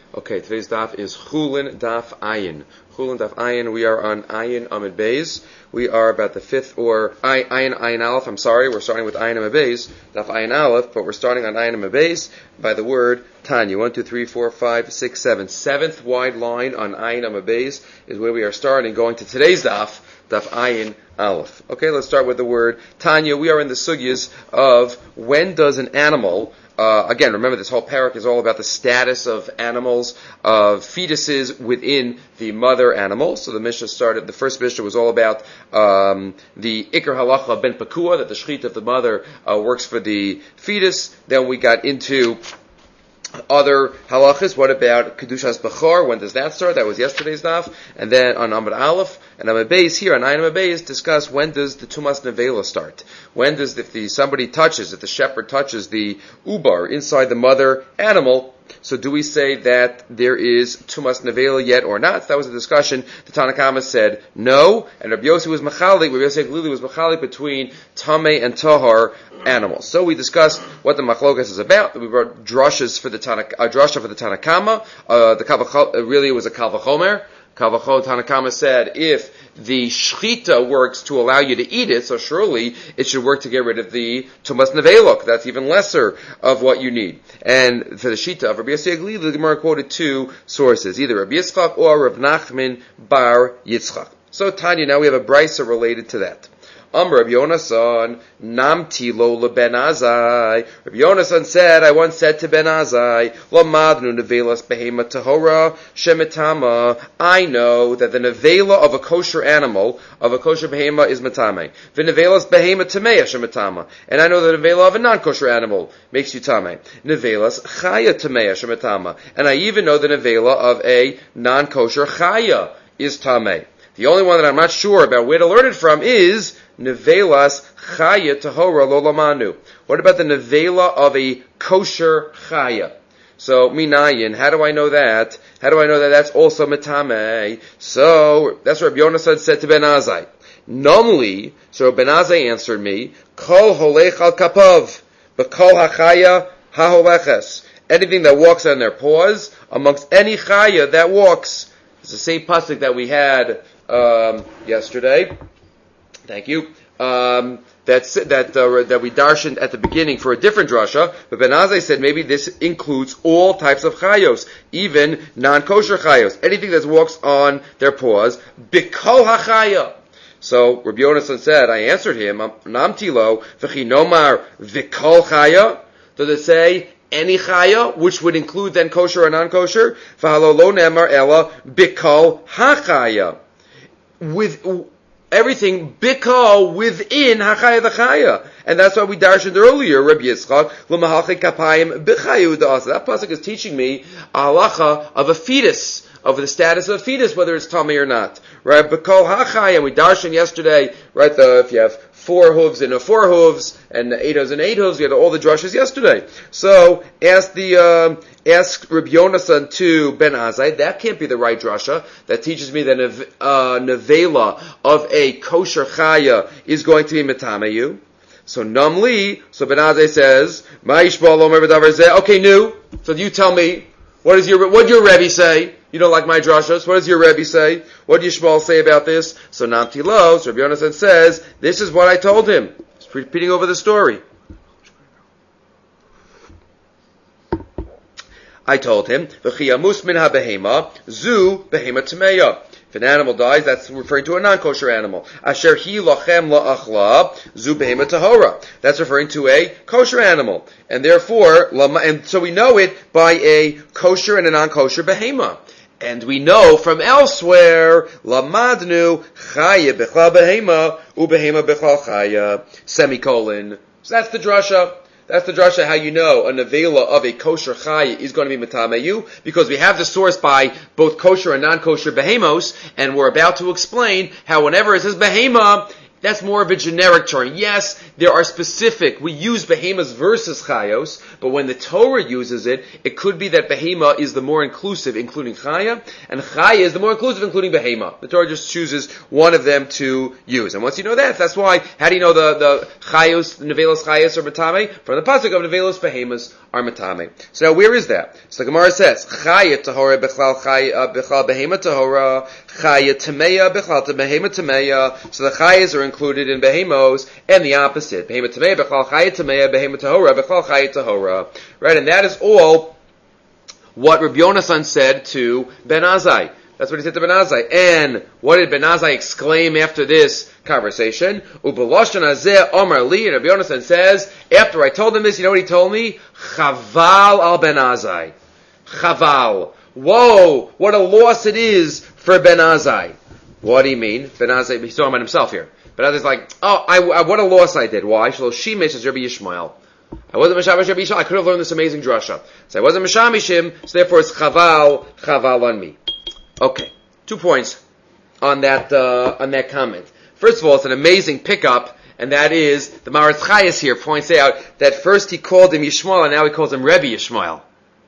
Okay, today's daf is Chulin Daf Ayin. Chulin Daf Ayin. We are on Ayin Amid Beis. We are about the fifth, or Ayin Aleph. I'm sorry, we're starting with Ayin Amid Beis, Daf Ayin Aleph, but we're starting on Ayin Amid Beis by the word Tanya. 1, 2, 3, 4, 5, 6, 7. Seventh wide line on Ayin Amid Beis is where we are starting, going to today's daf, Daf Ayin Aleph. Okay, let's start with the word Tanya. We are in the sugyas of when does an animal. Again, remember this whole parak is all about the status of animals, of fetuses within the mother animal. So the first Mishnah was all about the Iker Halacha Ben Pakua, that the shechita of the mother works for the fetus. Then we got into other halachas. What about Kedushas Bechor? When does that start? That was yesterday's daf. And then on Amud Aleph and Amud Beis, here on Ayin Amud Beis, discuss when does the Tumas Nevela start? When does, if the shepherd touches the ubar inside the mother animal, so do we say that there is Tumas Nevela yet or not? That was a discussion. The Tanna Kama said no, and Rabbi Yossi was Machalik, Rabbi Yossi Glili was Machalik between Tameh and Tahar animals. So we discussed what the Machlokas is about. We brought drushes for the drusha for the Tanna Kama. Really it was a Kal Vachomer. Kal Vachomer, Tanna Kama said, if the shechita works to allow you to eat it, so surely it should work to get rid of the tumas nevelok. That's even lesser of what you need. And for the shita of Rabbi Yossi Agli, the Gemara quoted two sources, either Rabbi Yitzchak or Rav Nachman bar Yitzchak. So Tanya, now we have a brisa related to that. Rabbi Yonasan, Namti lo leBen Azai. Rabbi Yonasan said, I once said to Ben Azai, Lamadnu nevelas behema tahora shemetama. I know that the nevela of a kosher animal, of a kosher behema, is matame. V'nevelas behema tameya shemetama. And I know that the nevela of a non-kosher animal makes you tame. Nevelas chaya tameya shemetama. And I even know the nevela of a non-kosher chaya is tame. The only one that I'm not sure about where to learn it from is Nevelas Chaya Tahora Lo Lamanu. What about the Nevela of a kosher Chaya? So, Minayin, how do I know that? How do I know that that's also Metame? So, that's what Rabbi Yonasan said to Ben Azai. Normally, so Ben Azai answered me, Kol Holech Al Kapav, Bekol HaChaya HaHoleches. Anything that walks on their paws, amongst any Chaya that walks. It's the same pasuk that we had yesterday. Thank you. That we darshaned at the beginning for a different drasha, but Ben Azai said maybe this includes all types of chayos, even non-kosher chayos, anything that walks on their paws, bikol hachaya. So Rabbi Yonasan said, I answered him, Namtilo v'chinomar vikol chaya. Does it say any chaya, which would include then kosher or non-kosher? V'halo lo nemar ela bikol hachaya. With everything bikal within hachaya the chaya, and that's why we darshaned earlier. Rabbi Yitzchak l'mahalche kapayim b'chayu da'asa. That pasuk is teaching me a halacha of a fetus, of the status of a fetus, whether it's tummy or not. Right? Bikal hachaya, and we darshaned yesterday. Right? If you have 4 hooves and 4 hooves, and 8 hooves and 8 hooves, we had all the drushes yesterday. So ask Rabbi Yonasan to Ben Azai. That can't be the right drasha. That teaches me that nevela of a kosher chaya is going to be metameyu. So namli. So Ben Azai says, okay, new. So you tell me, what did your Rebbe say? You don't like my drashas. What does your Rebbe say? What did Yishmael say about this? So Namti Lo, so Rabbi Yonasan says, this is what I told him. He's repeating over the story. I told him, V'chiyamus min ha-behema, zu behema tameya. If an animal dies, that's referring to a non-kosher animal. Asher hi lachem la'achla, zu behema tahora. That's referring to a kosher animal. And therefore, and so we know it by a kosher and a non-kosher behema. And we know from elsewhere, lamadnu chaya bechla behema, ubehema bechla chaya, semicolon. So that's the drasha. That's the drasha how you know a nevela of a kosher chaya is going to be metameyu, because we have the source by both kosher and non-kosher behemos, and we're about to explain how whenever it says behema, that's more of a generic term. Yes, there are specific, we use behemoths versus chayos, but when the Torah uses it, it could be that behema is the more inclusive, including chaya, and chaya is the more inclusive, including behema. The Torah just chooses one of them to use. And once you know that, that's why, how do you know the chayos, nevelos chayos or matame? From the pasuk of nevelos behemoths are matame. So now where is that? So the Gemara says, Chaya tahora bechlal behema tahora, Chaya tameya bechlal behema tameya. So the Chayas are included in behemos, and the opposite. Behema tameya bechlal Chaya tameya, behema tahora bechlal Chaya tahora. Right, and that is all what Rabbi Yonasan said to Ben Azai. That's what he said to Ben Azai. And what did Ben Azai exclaim after this conversation? Ubeloshan hazeh omar li. And Rabbi Yonasan says, after I told him this, you know what he told me? Chaval al Ben Azai. Chaval. Whoa, what a loss it is for Ben Azai. What do you mean? Ben Azai, he's talking about himself here. Ben Azai's like, oh, what a loss I did. Why? Shlo shimesh as Rabbi Yishmael. I wasn't Mishamish Rabbi Yishmael. I could have learned this amazing drasha. So I wasn't Mishamishim, so therefore it's chaval on me. Okay, 2 points on that comment. First of all, it's an amazing pickup, and that is the Maharatz Chayes here points out that first he called him Yishmael, and now he calls him Rebbe Yishmael.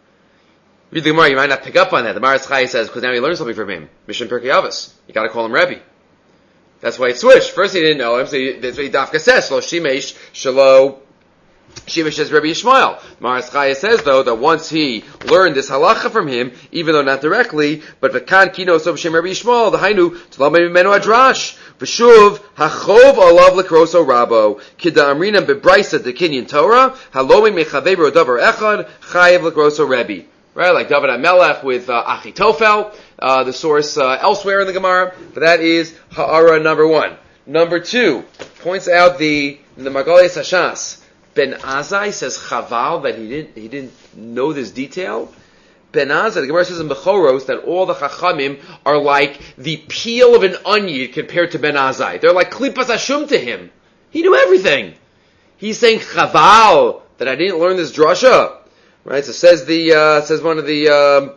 Read the Gemara, you might not pick up on that. The Maharatz Chayes says because now he learned something from him. Mishnah Pirkei Avos, you got to call him Rebbe. That's why it switched. First he didn't know him, so that's what he dafka says. Shlo shimesh shelo. Shimesh says Rabbi Yishmael. Maharatz Chayes says though that once he learned this halacha from him, even though not directly, but v'kan kino so b'shem Rabbi Yishmael, the hainu t'lam mimenu adrash v'shuv hachov alav l'kroso rabo kida amrina bebraisa dekinyan Torah halomi mechaveru davar echad chayev l'kroso Rebbe. Right, like David HaMelech with Achitofel, the source elsewhere in the Gemara, but that is ha'ara number 1. Number 2 points out in the Margolei Sashas. Ben Azai says Chaval that he didn't know this detail. Ben Azai, the Gemara says in Bechoros that all the Chachamim are like the peel of an onion compared to Ben Azai. They're like Klipas Hashum to him. He knew everything. He's saying Chaval that I didn't learn this drasha. Right? So says one of the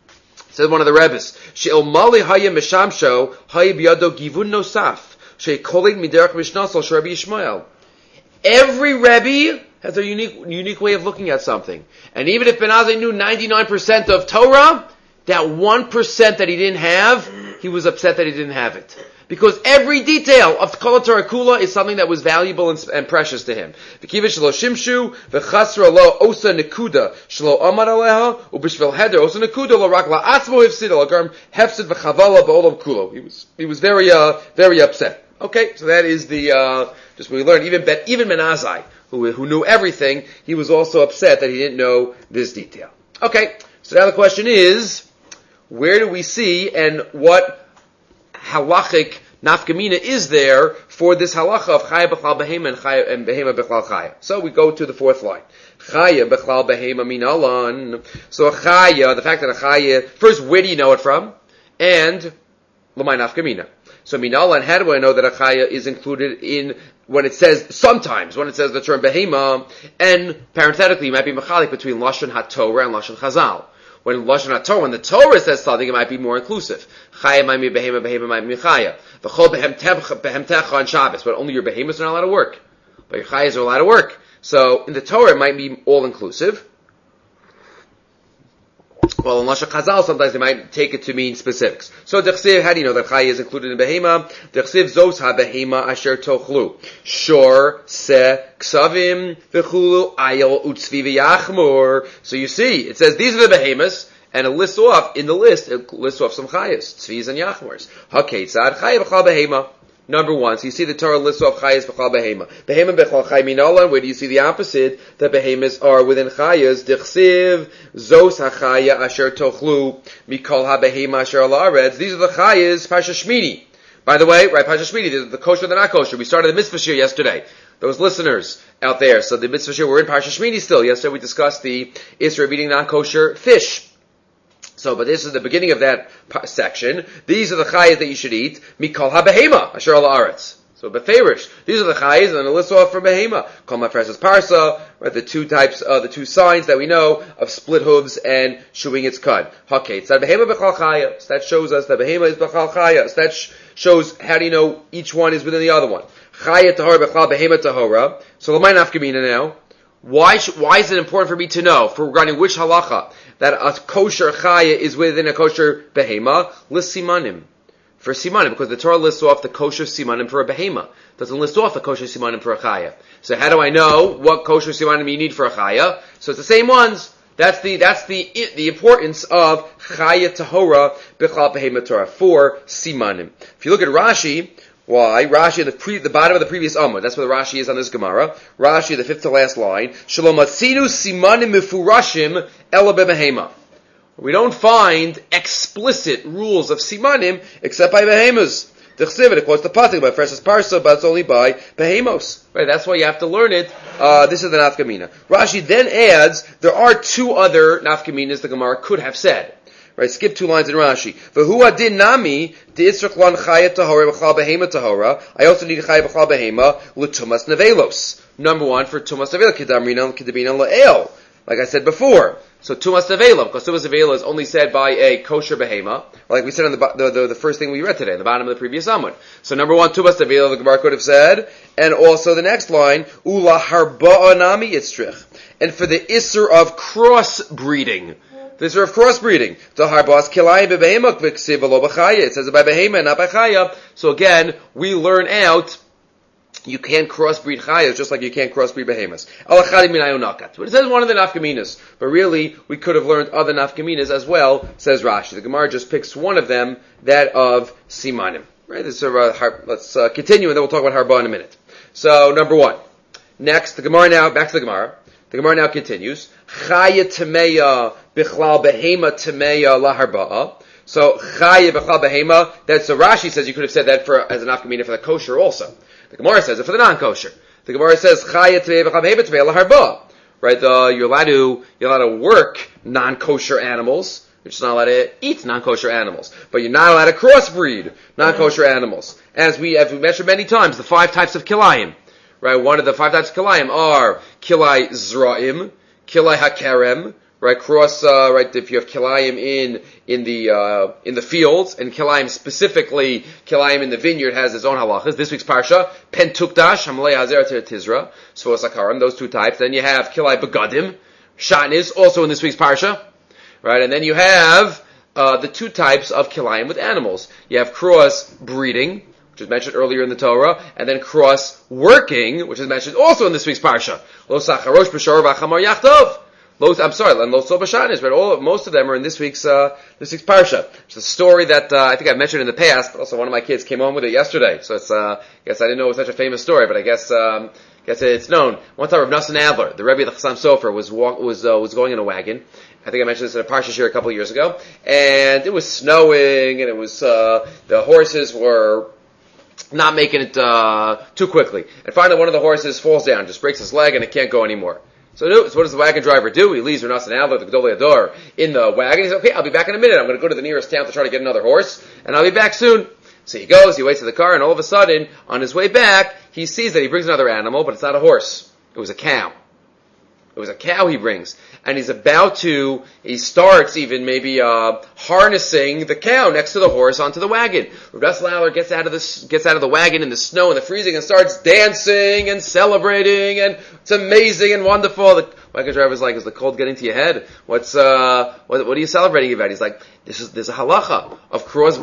Rebbes. She'el Mali Haya Meshamsho Haya Biyado Givun Nosaf She'kolig Miderach Mishnasol Sh'Rabbi Yishmael. Every Rebbe has a unique way of looking at something. And even if Ben Azai knew 99% of Torah, that 1% that he didn't have, he was upset that he didn't have it. Because every detail of Kol Torah Kula is something that was valuable and precious to him. V'kiva shelo shimshu, v'chasra lo osa nekuda, shelo amar aleha, u'bishvel heder osa nekuda lo rak la'atzmo hifsid, lo garm hefsid v'chavala ba'olam kulo. He was very upset. Okay, so that is just what we learned. Even Ben Azai, who knew everything, he was also upset that he didn't know this detail. Okay, so now the question is, where do we see and what halachic nafkamina is there for this halacha of chaya b'chlal behema and behema b'chlal chaya? So we go to the 4th line. Chaya b'chlal behema minalan. So a chaya, the fact that a chaya, first, where do you know it from? And l'may nafkamina. So minalan, how do I know that a chaya is included in when it says the term behema, and parenthetically you might be mechalik between lashon haTorah and lashon chazal. When lashon haTorah, when the Torah says something, it might be more inclusive. Chaya might be behema, behema might be chaya. V'chol behemtecha on Shabbos, but only your behemoths are not allowed to work, but your chayas are allowed to work. So in the Torah, it might be all inclusive. Well, in Lashon Chazal, sometimes they might take it to mean specifics. So, Dechsiv, how do you know that Chaya is included in Behema? Dechsiv zos ha-Behema asher tochlu. Shor, se, ksavim, v'chulu, ayel, utzvi, v'yachmur. So you see, it says these are the Behemas, and it lists off some Chayas, tzvis and yachmurs. Ha-ketzad, Chaya b'chal Behema. Number 1, so you see the Torah lists off Chayas b'chal Behema. Behema b'chal Chay minalan, where do you see the opposite? The Behemas are within Chayas. Dechsiv, zos ha-Chaya asher tochlu, mikol ha-Behema asher al-aretz. These are the Chayas, Pasha Shmini. By the way, right, Pasha Shmini, the kosher, the not kosher. We started the mitzvah shir yesterday. Those listeners out there, so the mitzvah shir, we're in Pasha Shmini still. Yesterday we discussed the issue of eating non-kosher fish. So, but this is the beginning of that section. These are the chayas that you should eat. Mikol ha-behema asher al haaretz. So, beferish. These are the chayas, and a list off for behema. Kol mafreses parsa, right? The 2 types, the 2 signs that we know of split hooves and chewing its cud. Haketz. That behema bechal chaya. So that shows us that behema is bechal chaya. So that shows how do you know each one is within the other one. Chaya tahora bechal behema tahora. So, l'may nafkamina now. Why is it important for me to know, for regarding which halacha, that a kosher chaya is within a kosher behema? Lissimanim. for simanim, because the Torah lists off the kosher simanim for a behema. It doesn't list off the kosher simanim for a chaya. So how do I know what kosher simanim you need for a chaya? So it's the same ones. That's the importance of chaya tahora b'chal behema Torah for simanim. If you look at Rashi, why? Rashi at the bottom of the previous Amud. That's where the Rashi is on this Gemara. Rashi, the fifth to last line. Shalom atzinu simanim mifurashim ela b'behema. We don't find explicit rules of simanim except by behemoths. The Chesivit, it quotes the pasuk by Fresh's Parsa, but it's only by behemos. Right? That's why you have to learn it. This is the nafkamina. Rashi then adds, there are two other nafkaminas the Gemara could have said. Right? Skip 2 lines in Rashi. V'hu adin nami de'itzrach lan chaya tahora b'chal behema tahora. I also need chaya b'chal behema l'tumas nevelos. Number 1 for tumas nevelos kedamrina kedabina la'el. Like I said before. So tumas nevela, because tumas nevela is only said by a kosher behema, like we said on the first thing we read today, in the bottom of the previous Amud. So number 1, tumas nevela, the Gemara could have said, and also the next line, ula harba'a nami yitzrich, and for the isser of crossbreeding. The isser of crossbreeding. The harba'as kilayim bebehema k'ksiv v'lo b'chaya. It says by behema and not by chaya. So again, we learn out you can't crossbreed chayas just like you can't crossbreed behemoths. But it says one of the nafkaminas. But really, we could have learned other nafkaminas as well, says Rashi. The Gemara just picks one of them, that of simanim. Right? Let's continue and then we'll talk about harba in a minute. So, number 1. Next, the Gemara now, back to the Gemara. The Gemara now continues. Chaya temeya bichlal behema temeya laharba'a. So, chaya bichlal behema, that's so Rashi says you could have said that as an nafkamina for the kosher also. The Gemara says it for the non-kosher. The Gemara says chaya tevei v'chavheba tevei laharba. Right? You're allowed to work non-kosher animals. You're just not allowed to eat non-kosher animals, but you're not allowed to crossbreed non-kosher animals. As we mentioned many times, the 5 types of kilayim. Right? One of the 5 types of kilayim are kilay zra'im, kilay hakerem. Right, right, if you have kilayim in the fields, and kilayim specifically, kilayim in the vineyard has its own halachas. This week's parsha, pentukdash, hamalei hazer tizra, svos akarim, those 2 types. Then you have kilay begadim, shatnis, also in this week's parsha. Right, and then you have, the 2 types of kilayim with animals. You have cross breeding, which is mentioned earlier in the Torah, and then cross working, which is mentioned also in this week's parsha. Lo sacharosh b'shor v'achamar yachtov. And Lo Soba Shanis, but most of them are in this week's parsha. It's a story that I think I've mentioned in the past. Also, one of my kids came home with it yesterday, so it's I guess I didn't know it was such a famous story, but I guess it's known. One time, Rav Nosson Adler, the Rebbe of the Chassam Sofer, was going in a wagon. I think I mentioned this in a parsha shir a couple of years ago, and it was snowing, and it was the horses were not making it too quickly, and finally one of the horses falls down, just breaks his leg, and it can't go anymore. So what does the wagon driver do? He leaves Rav Nosson Adler, the Gedolei Hador, in the wagon. He says, okay, I'll be back in a minute. I'm going to go to the nearest town to try to get another horse, and I'll be back soon. So he goes, he waits in the car, and all of a sudden, on his way back, he sees that he brings another animal, but it's not a horse. It was a cow. It was a cow he brings. And he starts even maybe harnessing the cow next to the horse onto the wagon. Rav Nosson Adler gets out of the wagon in the snow and the freezing and starts dancing and celebrating, and it's amazing and wonderful. The wagon driver's like, is the cold getting to your head? What are you celebrating about? He's like, there's a halacha of cross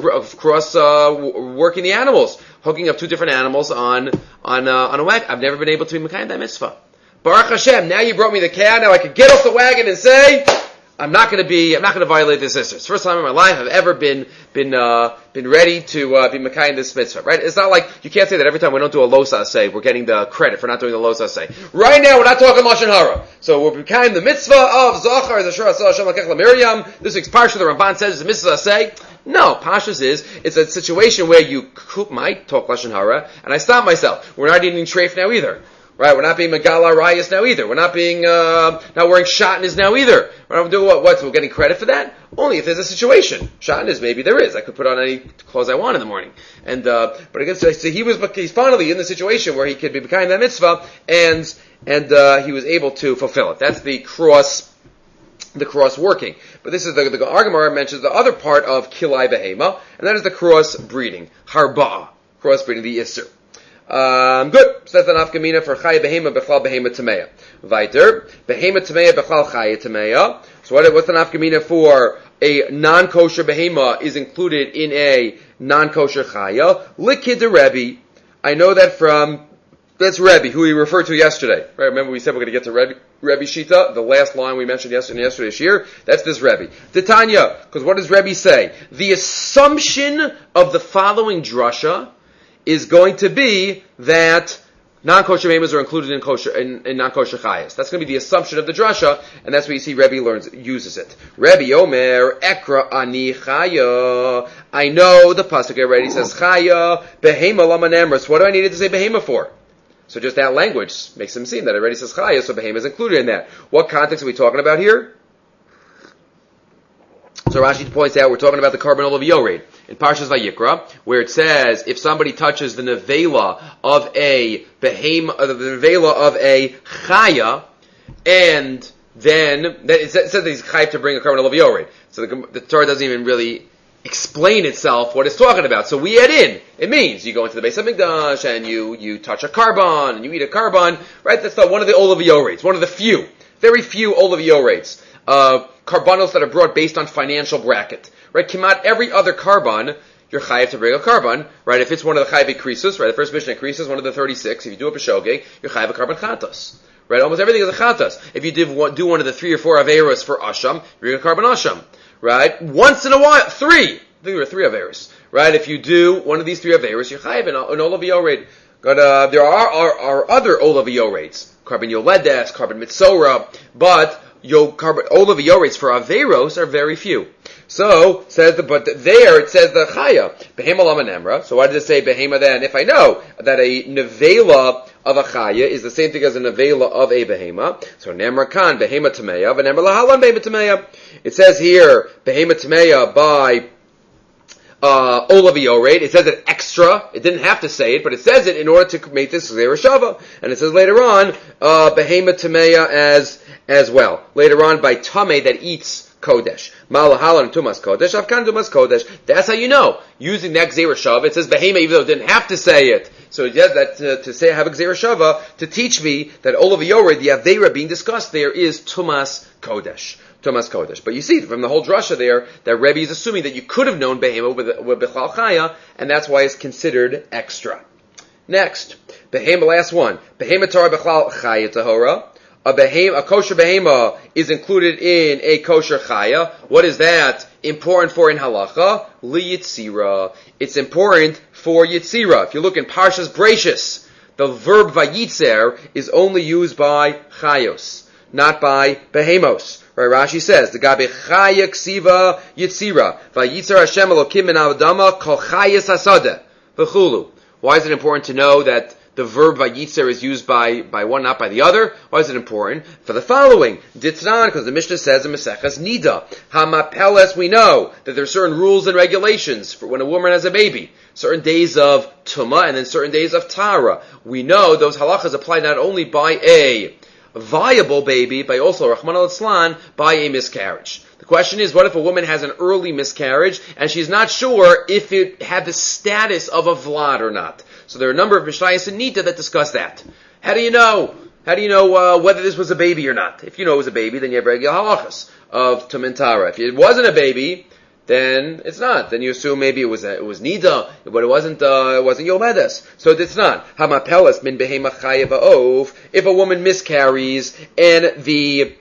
working the animals, hooking up 2 different animals on a wagon. I've never been able to be mekayim that mitzvah. Baruch Hashem, now you brought me the cow, now I can get off the wagon and say, I'm not going to violate this issur. It's the first time in my life I've ever been ready to be mekayim this mitzvah, right? It's not like, you can't say that every time we don't do a los aseh, we're getting the credit for not doing the los aseh. Right now, we're not talking Lashon Hara. So we're mekayim the mitzvah of Zachar, the Shura Hashem Lakech Miriam. This week's parsha, the Ramban says, is a mitzvah aseh. No, Pashas it's a situation where you might talk Lashon Hara, and I stop myself. We're not eating treif now either. Right, we're not being Megala Rayas now either. We're not being, not wearing shatnez now either. We're not doing what? So we're getting credit for that? Only if there's a situation. Shatnez, maybe there is. I could put on any clothes I want in the morning. And, but again, so he's finally in the situation where he could be behind that mitzvah, and he was able to fulfill it. That's the cross working. But this is the Argamar mentions the other part of Kilai Behema, and that is the cross breeding. Harba. Cross breeding, the Isser. Good. So that's an afkamina for chaya behema bechal behema tameya. Weiter behema tameya bechal chaya tameya. So what's an afkamina for a non-kosher behema is included in a non-kosher chaya, likid the Rebbe. I know that from, that's Rebbe, who we referred to yesterday. Right? Remember we said we're going to get to Rebbe Shita, the last line we mentioned yesterday's year. That's this Rebbe. Titania, because what does Rebbe say? The assumption of the following drasha is going to be that non-kosher behemoths are included in non-kosher chayas. That's going to be the assumption of the drasha, and that's what you see Rebbe uses it. Rebbe Omer, Ekra ani chaya. I know the pasuk already says chaya, behema lama nemras. What do I need to say behema for? So just that language makes him seem that it already says chaya, so behema is included in that. What context are we talking about here? So Rashi points out we're talking about the carbon of Yored in Parshas Vayikra, where it says if somebody touches the nevela of a behema, the nevela of a chaya, and then it says that he's chayav to bring a carbon of Yored. So the Torah doesn't even really explain itself what it's talking about. So we add in. It means you go into the Beis HaMikdash and you touch a carbon and you eat a carbon, right? That's one of the Olav Yoreds, one of the few, very few Olav Yoreds. Carbonos that are brought based on financial bracket, right? Kimat every other carbon, you're chayav to bring a carbon, right? If it's one of the chayav krisos, right? The first Mishnah krisos, one of the 36. If you do a peshogeg, you're chayav a carbon chatos, right? Almost everything is a chatos. If you do one of the 3 or 4 averos for asham, you bring a carbon asham, right? Once in a while, 3. I think there are 3 averos, right? If you do one of these 3 averos, you're chayav an olav yored. There are other olav yoreds, carbon yoledes, carbon mitzora, but olav yoreds for averos are very few. So but there it says the chaya behema lama nemra. So why did it say behema then? If I know that a nevela of a chaya is the same thing as a nevela of a behema, so nemra kan behema tameya, v'nemra lahalan behema tameya. It says here behema tameya by olav yored. It says it extra. It didn't have to say it, but it says it in order to make this zera shava. And it says later on behema tameya as well. Later on by tame that eats kodesh. Malahalan tumas kodesh, afkan tumas kodesh. That's how you know. Using that gzeira shava, it says behema even though it didn't have to say it. So it does that to say have a gzeira shava to teach me that olav yored, the aveira being discussed there is tumas kodesh. Tumas kodesh. But you see from the whole drasha there that Rebbe is assuming that you could have known behema with bichlal chaya, and that's why it's considered extra. Next, behema, last one. Behema Torah bichlal chaya tahora. A kosher behema is included in a kosher chaya. What is that important for in halacha? Li yitzira. It's important for yitzira. If you look in Parshas Breishis, the verb vayitzer is only used by chayos, not by behemos. Right? Rashi says the gabe chaya ksiva yitzira vayitzer Hashem Elokim min Adama kol chayas hasadeh v'chulu. Why is it important to know that the verb vayitzer is used by one, not by the other? Why is it important? For the following. Ditznan, because the Mishnah says in Maseches Nida, Hamapeles, we know that there are certain rules and regulations for when a woman has a baby. Certain days of Tumah and then certain days of Tara. We know those halachas apply not only by a viable baby, but also, Rahman al-Islan, by a miscarriage. The question is, what if a woman has an early miscarriage and she's not sure if it had the status of a vlad or not? So there are a number of Mishnayos and Nita that discuss that. How do you know? How do you know whether this was a baby or not? If you know it was a baby, then you have regular halachas of Tumintara. If it wasn't a baby, then it's not. Then you assume maybe it was Nida, but it wasn't Yomedes. So it's not. Hamapeles min behema chayev ha'ov. If a woman miscarries and the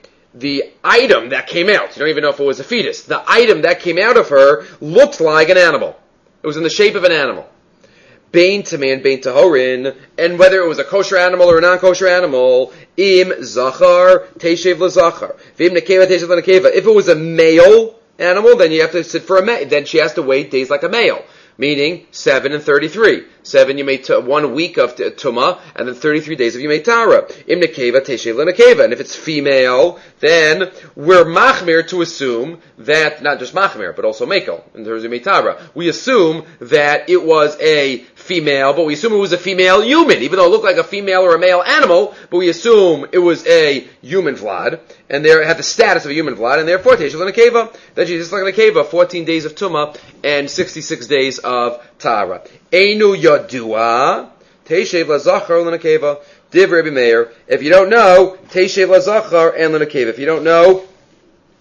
item that came out, you don't even know if it was a fetus, the item that came out of her looked like an animal. It was in the shape of an animal. Bain taman, bain tahorin, and whether it was a kosher animal or a non-kosher animal, im zachar, teshev l'zachar, v'im nekeva, teshev l'nekeva. If it was a male animal, then you have to sit for a male. Then she has to wait days like a male, meaning 7 and 33. 7 you made 1 week of Tumah, and then 33 days of you made Tara. Im nekeva, teshev l'nekeva. And if it's female, then we're machmir to assume that, not just machmir, but also mekel, in terms of Tara. We assume that it was a female, but we assume it was a female human, even though it looked like a female or a male animal, but we assume it was a human vlad, and there had the status of a human vlad, and therefore, teshev l'nekeva. Then she's just like a nekeva, 14 days of Tumah, and 66 days of Tara. Einu yadua, teshev l'zachar l'nekeva. Div Rebbe Meir. If you don't know, teshev l'zachar and l'nekeva. If you don't know,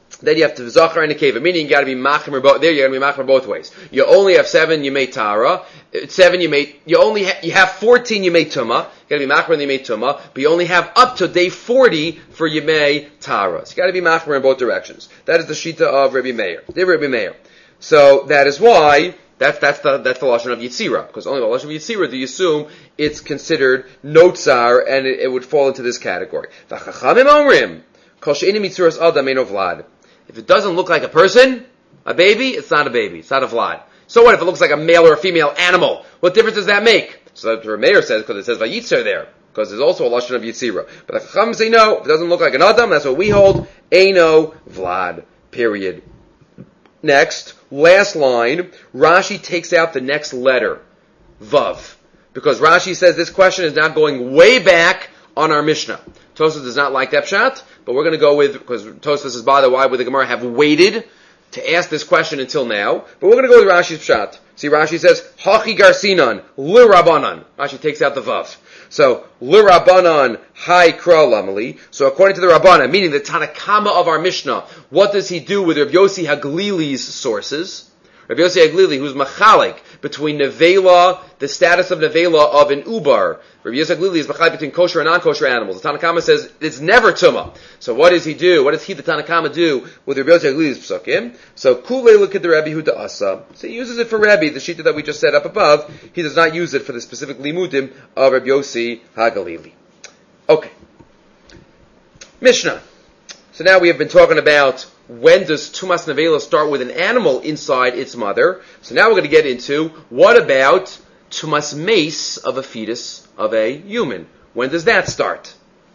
then you have to Zachar and Nekeva, meaning you got to be Machmer both. There you got to be Machmer both ways. You only have 7, you made Tara. 7, you have 14, you made Tumah. You got to be Machmer and you made Tumah, but you only have up to day 40 for you made Tara. So you got to be Machmer in both directions. That is the Shita of Rabbi Meir. Rabbi Meir. So that is why that's the lashon of Yitzira, because only the lashon of Yitzira do you assume it's considered no tsar, and it would fall into this category. V'chachamim omrim kol she'enim mitzuras adam eino vlad. If it doesn't look like a person, a baby, it's not a baby. It's not a vlad. So what if it looks like a male or a female animal? What difference does that make? So that's what Meir says, because it says Vayitzer there, because there's also a lashon of Yitzira. But the Chacham say no, if it doesn't look like an Adam, that's what we hold. Eino vlad. Period. Next, last line, Rashi takes out the next letter, Vav. Because Rashi says this question is now going way back on our Mishnah. Tosfos does not like that pshat, but we're going to go with, because Tosfos is bothered, why would the Gemara have waited to ask this question until now? But we're going to go with Rashi's pshat. See, Rashi says, Hachi Garsinan, L'Rabanan. Rashi takes out the Vav. So, L'Rabanan, Hai Kra Lamali. So according to the Rabbanan, meaning the Tanakama of our Mishnah, what does he do with Rav Yossi Haglili's sources? Rav Yossi Haglili, who's machalik between nevela, the status of nevela of an ubar. Rav Yossi Haglili is machalik between kosher and non-kosher animals. The Tanakama says it's never tumah. So what does he do? What does the Tanakama do with Rav Yossi Haglili's psukim? So kulei look at the Rabbi Huda Asa. So he uses it for Rabbi, the shita that we just set up above. He does not use it for the specific limudim of Rav Yossi Haglili. Okay. Mishnah. So now we have been talking about when does Tumas Nevela start with an animal inside its mother. So now we're going to get into what about Tumas Mace of a fetus of a human. When does that start?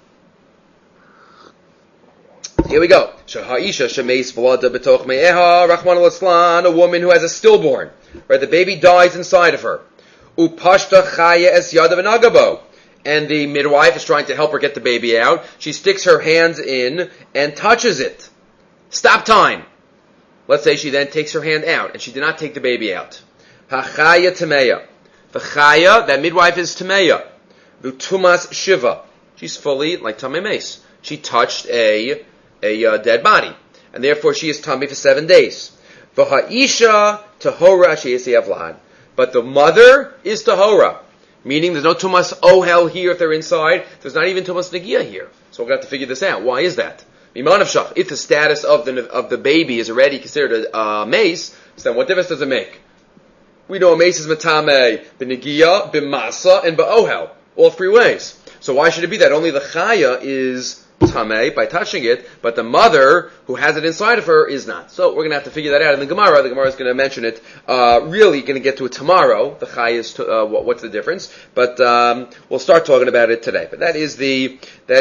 Here we go. Shaha'isha shemeis v'lada b'toch me'eha rachman al-aslan, a woman who has a stillborn, right? The baby dies inside of her. Upashta chaya es yadav v'nagabo. And the midwife is trying to help her get the baby out. She sticks her hands in and touches it. Stop time. Let's say she then takes her hand out, and she did not take the baby out. Hachaya tameya. The chaya, that midwife is tameya. V'tumas shiva. She's fully like tamei mace. She touched a dead body, and therefore she is tamei for 7 days. V'ha'isha tahora she'esi avlad. But the mother is tahora. Meaning there's no tumas ohel here if they're inside. There's not even tumas negia here. So we're going to have to figure this out. Why is that? If the status of the baby is already considered a mace, so then what difference does it make? We know a mace is matame, b'negia, b'masa, and b'ohel. All 3 ways. So why should it be that only the chaya is tameh by touching it, but the mother who has it inside of her is not? So we're going to have to figure that out in the Gemara. The Gemara is going to mention it. Really going to get to it tomorrow. The chaya is what's the difference? But we'll start talking about it today. But that is the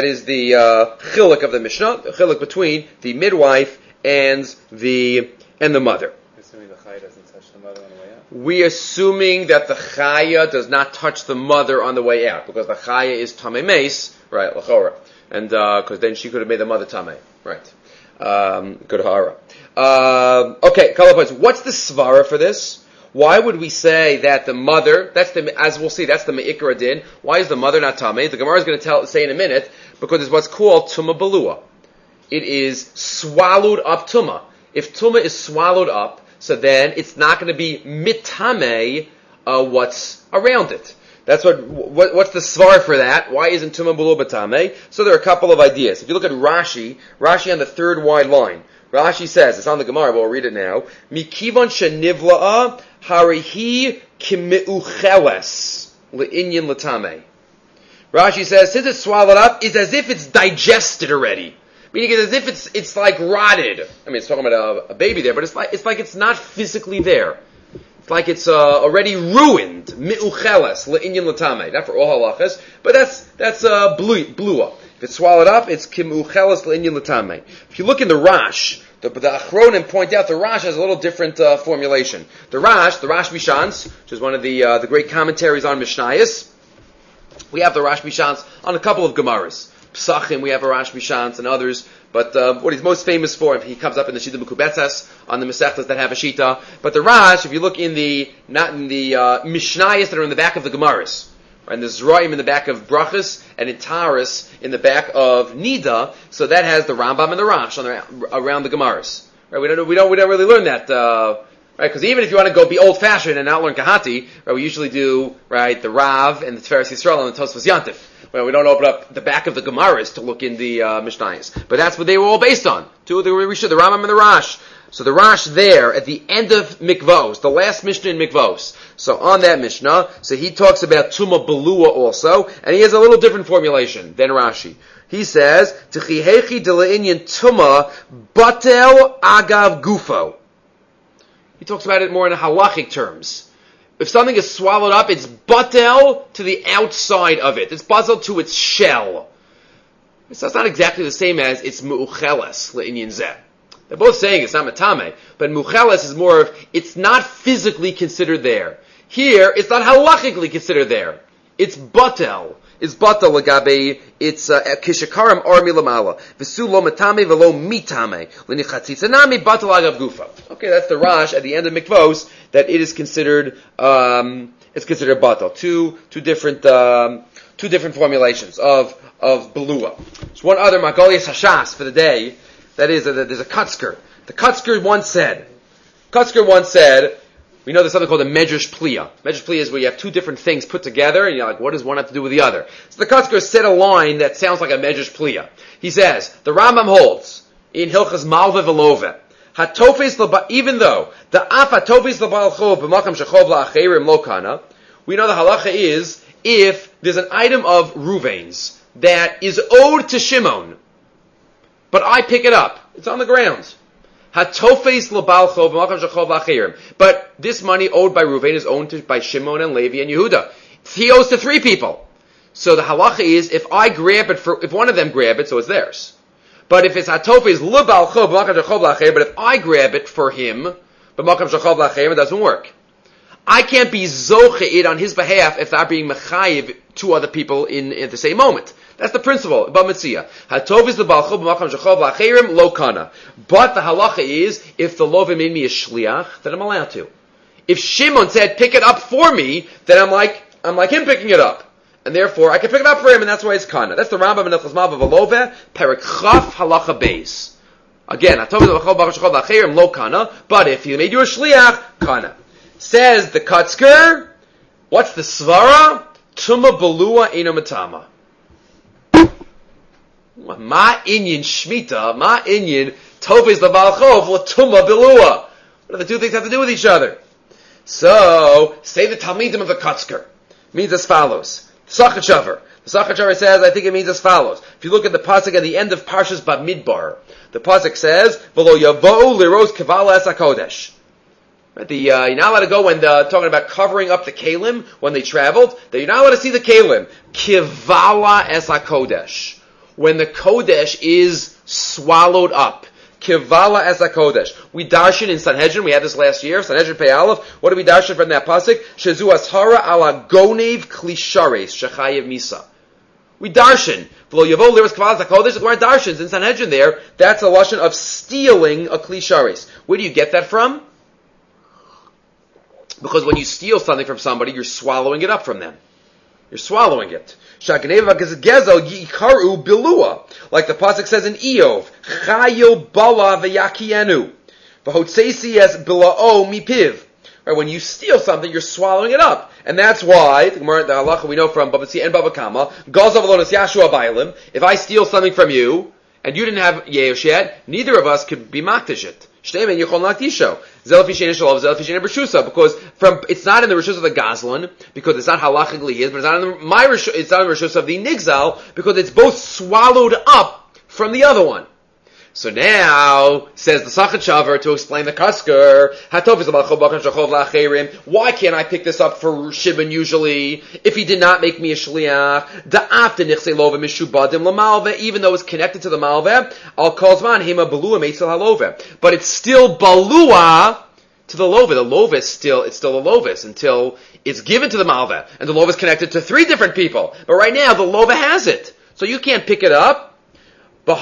chiluk of the Mishnah, the chiluk between the midwife and the mother. Assuming the chaya doesn't touch the mother on the way out. We're assuming that the chaya does not touch the mother on the way out, because the chaya is tamei mace, right? L'chora. And because then she could have made the mother tamei, right? Good hara. Okay, couple of points. What's the svara for this? Why would we say that the mother? As we'll see, that's the meikar din. Why is the mother not tamei? The Gemara is going to say in a minute, because it's what's called tumah balua. It is swallowed up tumah. If tumah is swallowed up, so then it's not going to be mitamei what's around it. That's what's the svar for that? Why isn't tumah b'lo b'tameh? So there are a couple of ideas. If you look at Rashi on the 3rd wide line, Rashi says, it's on the Gemara, but we'll read it now. Mikivon shenivla'a harihi kimi'ucheles le'inyin l'tameh. Rashi says, since it's swallowed up, it's as if it's digested already. Meaning it's as if it's like rotted. I mean, it's talking about a baby there, but it's like it's not physically there. It's like it's already ruined. Mi'ucheles le'inyan l'tamei. Not for all halachas, but that's blua. If it's swallowed up, it's kimucheles le'inyan l'tamei. If you look in the Rash, the Achronim point out the Rash has a little different formulation. The Rash Mishans, which is one of the great commentaries on Mishnayos. We have the Rash Mishans on a couple of Gemaras. Psachim, we have a Rash Mishans and others. But what he's most famous for, he comes up in the Shita Mekubetzas, on the Masechtas that have a Shita. But the Rash, if you look not in the Mishnayos that are in the back of the Gemaras, And there's Zra'im in the back of Brachas, and in Taurus in the back of Nida. So that has the Rambam and the Rash around the Gemaras. Right? We don't really learn that. Right? Because even if you want to go be old-fashioned and not learn Kahati, right, we usually do, right, the Rav and the Tiferes Yisrael and the Tosfos Yantif. Well, we don't open up the back of the Gemaras to look in the Mishnayos. But that's what they were all based on. Two of the Rishah, the Rambam and the Rash. So the Rash there, at the end of Mikvos, the last Mishnah in Mikvos. So on that Mishnah, so he talks about Tuma Belua also, and he has a little different formulation than Rashi. He says, T'chihechi dela'inyan Tuma Batel Agav Gufo. He talks about it more in halachic terms. If something is swallowed up, it's batel to the outside of it. It's batel to its shell. So it's not exactly the same as it's mu'ucheles le'inyan zeh. They're both saying it's not matame, but mu'ucheles is more of, it's not physically considered there. Here, it's not halachically considered there. It's batel. It's batel lagabe, it's kishakaram or milamala. V'su lo matame v'lo mitame. L'nichatzitzanami batel agav gufa. Okay, that's the Rash at the end of Mikvos, that it is considered, it's considered batel. Two different formulations of belua. There's one other Magolias Hashas for the day, that is, there's a Kutzker. The Kutzker once said, we know there's something called a Medrash Pliya. Medrash Pliya is where you have two different things put together, and you're like, what does one have to do with the other? So the Kutzker said a line that sounds like a Medrash Pliya. He says, the Rambam holds, in Hilchas Malve Velove, even though the Af Hatofes L'Bal Chov B'Makam Shechov La'acherim Lo Kana, we know the halacha is, if there's an item of Ruvain's that is owed to Shimon, but I pick it up, it's on the ground. Hatofes L'Bal Chov B'Makam Shechov La'acherim. But this money owed by Ruvain is owned by Shimon and Levi and Yehuda. He owes to three people. So the halacha is, if I grab it if one of them grab it, so it's theirs. But if it's Hatofes L'Bal Chov B'Makam Shechov La'acherim, but if I grab it for him, B'Makam Shechov La'acherim, it doesn't work. I can't be zocheid on his behalf if they're being mechayiv two other people at the same moment. That's the principle. B'Metzia. Hatofes L'Bal Chov B'Makam Shechov La'acherim Lo Kana. But the halacha is, if the Lovim made me a shliach, then I'm allowed to. If Shimon said, pick it up for me, then I'm like him picking it up. And therefore, I can pick it up for him, and that's why it's Kana. That's the Rambam in Hilchos Malve Velove, Perek Chaf Halacha Beis. Again, Hatofes L'Bal Chov Shechov La'acherim Lo Kana, but if he made you a shliach, Kana. Says the Kutzker, what's the svara? Tuma Belua Eino Matama. Ma inyan shmita, ma inyan tofes l'bal chov l'tuma belua. What do the two things have to do with each other? So, say the Talmidim of the Kutzker. Means as follows. Sachachavar. The Sachachavar says, I think it means as follows. If you look at the pasuk at the end of Parshas Bamidbar, the pasuk says, V'lo yavo'u liros kevala es hakodesh. Right, you're not allowed to go when talking about covering up the kalim when they traveled. That you're not allowed to see the kalim. Kivala es hakodesh. When the kodesh is swallowed up. Kivala es hakodesh. We darshan in Sanhedrin. We had this last year. Sanhedrin Pei Aleph. What do we darshan from that pasuk? Shezu ashara ala gonev klishares shechayev misa. We darshan. V'lo yavo liros kivala es hakodesh. We're darshans in Sanhedrin there. That's a lashon of stealing a klishares. Where do you get that from? Because when you steal something from somebody, you're swallowing it up from them. You're swallowing it. Like the pasuk says in Eov, Chayo bala v'yakienu, v'hotzesi es bilao mipiv. Right, when you steal something, you're swallowing it up, and that's why the halacha we know from Baba Tzia and Baba Kama, Gazav alonis Yashua Bailim. If I steal something from you and you didn't have Yeosh yet, neither of us could be maktish it. Because it's not in the rishus of the Gazlan, because it's not halachically his, but it's not in the rishus of the Nigzal, because it's both swallowed up from the other one. So now, says the Sachachavar to explain the Kutzker, why can't I pick this up for Shimon usually, if he did not make me a shliach? Even though it's connected to the malveh, I'll call zman hema balua meitzal haloveh. But it's still balua to the loveh. The loveh is still a lovis until it's given to the malveh. And the loveh is connected to three different people. But right now, the loveh has it. So you can't pick it up. But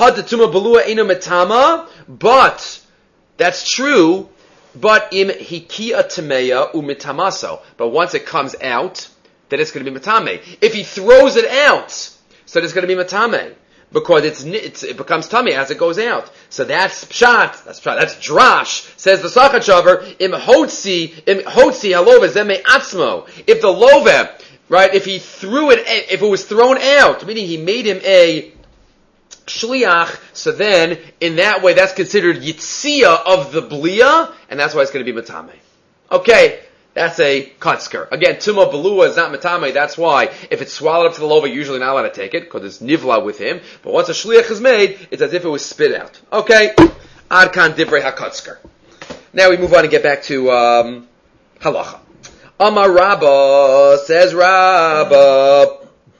that's true. But im hikia tameya umitamaso. But once it comes out, then it's going to be matame. If he throws it out, so it's going to be matame. Because it becomes tummy as it goes out. So that's pshat. That's drash. Says the Sachachover, im hotzi halova zeme atzmo. If the lova, right, if it was thrown out, meaning he made him a shliach, so then, in that way, that's considered yitzia of the blia, and that's why it's going to be matame. Okay. That's a kutzker. Again, tuma belua is not matame. That's why if it's swallowed up to the lova, you're usually not allowed to take it because it's nivla with him. But once a shliach is made, it's as if it was spit out. Okay, ad kan divrei hakutzker. Now we move on and get back to halacha. Amar Rabba, says Rabba.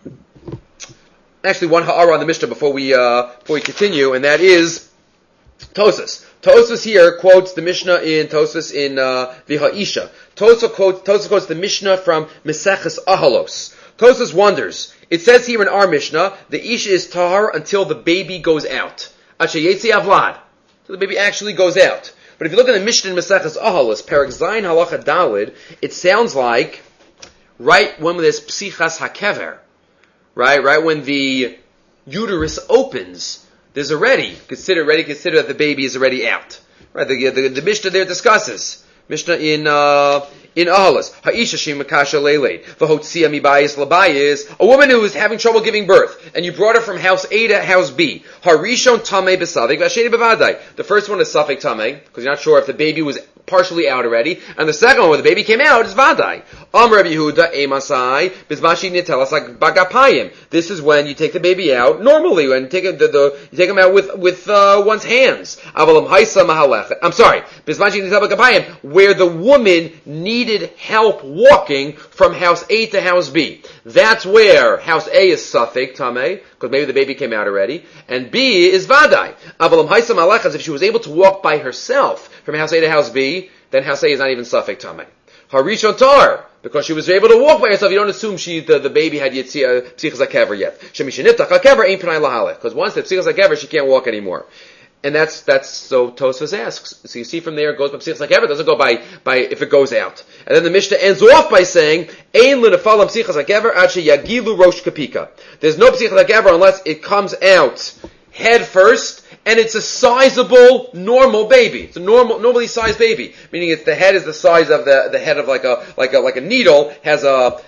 Actually, one ha'ara on the Mishnah before we continue, and that is Tosas. Tosas here quotes the Mishnah in Tosas in V'ha'isha. Tosas quotes the Mishnah from Meseches Ahalos. Tosas wonders. It says here in our Mishnah, the Isha is tahar until the baby goes out. Achayetzi avlad. So the baby actually goes out. But if you look at the Mishnah in Meseches Ahalos, Perek Zayin Halacha Dalid, it sounds like right when there's psichas hakever, right when the uterus opens, there's already consider that the baby is already out. Right? The Mishnah there discusses. Mishnah in Ahalas. Ha'isha shemakasha leileit. V'hotzia mibayis labayis. A woman who is having trouble giving birth, and you brought her from house A to house B. Harishon tamei besavik, v'asheni bevadai. The first one is safek tamei, because you're not sure if the baby was partially out already. And the second one, where the baby came out, is vadai. Rabbi Yehuda, emasai, bizmashi nitelas like bagapayim. This is when you take the baby out normally, when you take him out with one's hands. Avalam haisa mahalechet. I'm sorry, bizmashi nitelas bagapayim, where the woman needed help walking from house A to house B. That's where house A is safek tamei, because maybe the baby came out already, and B is vadai. Avalam haisa mahalechet, if she was able to walk by herself from house A to house B, then house A is not even safek tamei. Harishon tar, because she was able to walk by herself. You don't assume the baby had psichas hakever yet. Shemishinitach hakever ain't p'nai lahalech, because once the psichas hakever, she can't walk anymore. And that's so Tosfos asks. So you see from there, it goes by psichas hakever, it doesn't go by if it goes out. And then the Mishnah ends off by saying, ein l'nefalam psichas hakever ad sheyagilu rosh kapika. There's no psichas hakever unless it comes out head first, and it's a sizable, normal baby. It's a normally sized baby, meaning the head is the size of the head of like a needle, has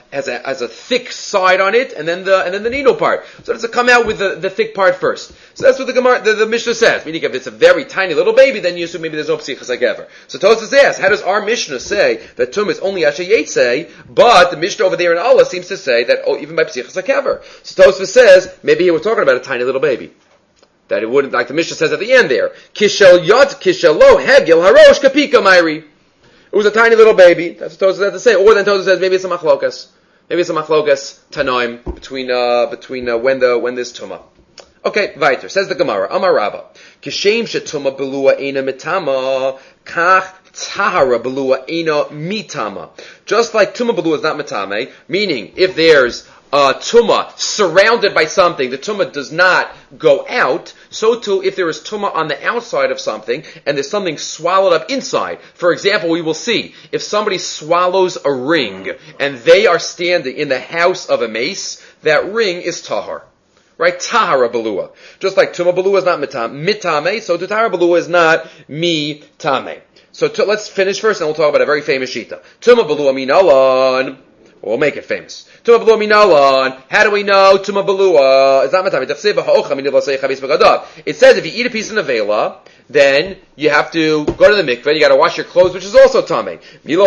a thick side on it, and then the needle part. So it's to come out with the thick part first. So that's what the Mishnah says. Meaning, if it's a very tiny little baby, then you assume maybe there's no psichas hakever. So Tosfos asks, how does our Mishnah say that tum is only asher yetzei, but the Mishnah over there in Allah seems to say that even by psichas hakever. So Tosfos says maybe he was talking about a tiny little baby. That it wouldn't, like the Mishnah says at the end there, Kishel Yot, Kishel Lo, Hegel, Harosh, Kapika, Mairi. It was a tiny little baby. That's what Tosfos had to say. Or then Tosfos says maybe it's a machlokas. Maybe it's a machlokas tanoim between when there's tumah. Okay, weiter. Says the Gemara, Amar Rabba. Kishem shetuma belua ena mitama, kach tahara belua ena mitama. Just like tumah belua is not mitame, meaning if there's tumah surrounded by something, the tumah does not go out. So too, if there is tumah on the outside of something, and there's something swallowed up inside. For example, we will see, if somebody swallows a ring, and they are standing in the house of a mace, that ring is tahar. Right? Tahara belua. Just like tumah belua is not mitame, so tahara belua is not mitame. So let's finish first, and we'll talk about a very famous shita. Tumah belua minalan. We'll make it famous. Tumah belua minalan. How do we know tumah belua? It's not matame. It says if you eat a piece of nevela, then you have to go to the mikveh. You got to wash your clothes, which is also tamei.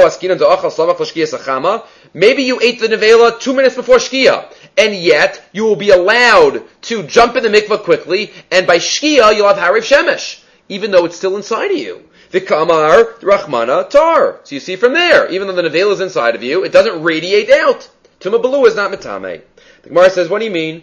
Maybe you ate the nevela 2 minutes before shkia, and yet you will be allowed to jump in the mikveh quickly, and by shkia you'll have hariv shemesh, even though it's still inside of you. The kamar rachmana tar. So you see from there, even though the nevela is inside of you, it doesn't radiate out. Tumah belua is not mitame. The Gemara says, what do you mean?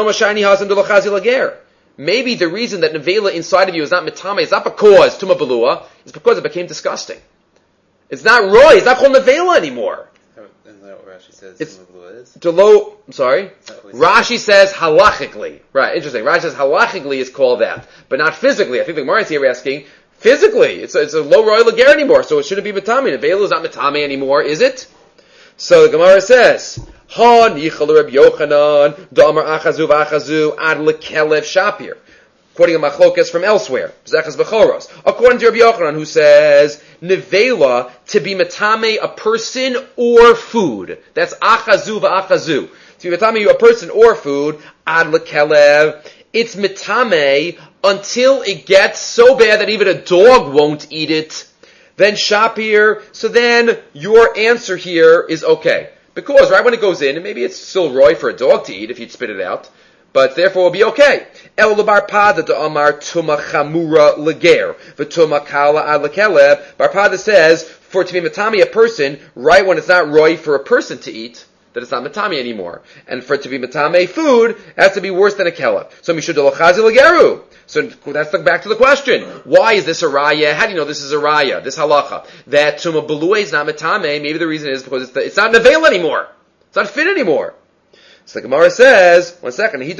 Maybe the reason that nevela inside of you is not mitame is not because tumah belua, it's because it became disgusting. It's not raw. It's not called nevela anymore. Isn't that what Rashi says tumah belua is? I'm sorry? Rashi says halachically. Right, interesting. Rashi says halachically is called that, but not physically. I think the Gemara is here asking, physically, it's a low royal lager anymore, so it shouldn't be mitame. Nevela is not mitame anymore, is it? So the Gemara says, Ha nichal Reb Yochanan, Damar achazu v'achazu ad lekelev shapir. Quoting a machlokas from elsewhere, Zechas Bechoros. According to Reb Yochanan, who says, nevela, to be metame a person or food. That's achazu v'achazu. To be metame a person or food, ad lekelev, it's metame until it gets so bad that even a dog won't eat it. Then shapir, so then your answer here is okay. Because right when it goes in, and maybe it's still roy for a dog to eat if you'd spit it out, but therefore it will be okay. El Barpada to Amar Tuma Chamura Leger, V'Tuma Kala Ad Lekeleb. Barpada says, for to be matami a person, right when it's not roy for a person to eat, that it's not matami anymore. And for it to be matami food, it has to be worse than a keleb. So Mishud Elochazi Legeru. So that's back to the question. Why is this a raya? How do you know this is a raya, this halacha? That Tuma Belue is not matame, maybe the reason is because it's not nevel anymore. It's not fit anymore. So the Gemara says, one second, fine